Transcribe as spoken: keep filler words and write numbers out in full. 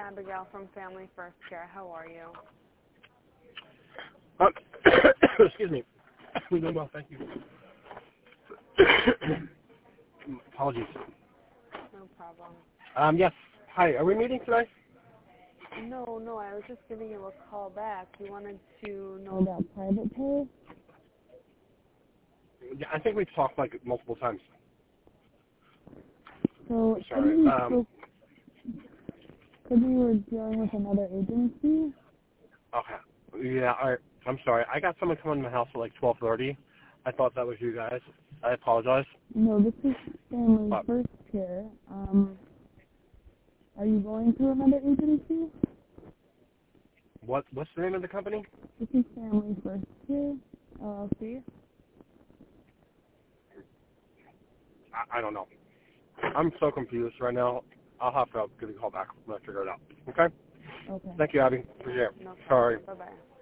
Abigail from Family First Care. How are you? Um, excuse me. We're doing well, thank you. Apologies. No problem. Um, yes. Hi, are we meeting today? No, no, I was just giving you a call back. You wanted to know about private pay? Yeah, I think we've talked like multiple times. So, I'm sorry. you Um, spoke, because you were dealing with another agency? okay. Yeah, I, I'm sorry. I got someone coming to my house at like twelve thirty. I thought that was you guys. I apologize. No, this is Family But First Care. Um, are you going through another agency? what, what's the name of the company? This is Family First Care, L L C. I, I don't know. I'm so confused right now. I'll have to give you a call back when I figure it out. Okay? Okay. Thank you, Abby. Appreciate it. No Sorry. problem. Bye-bye.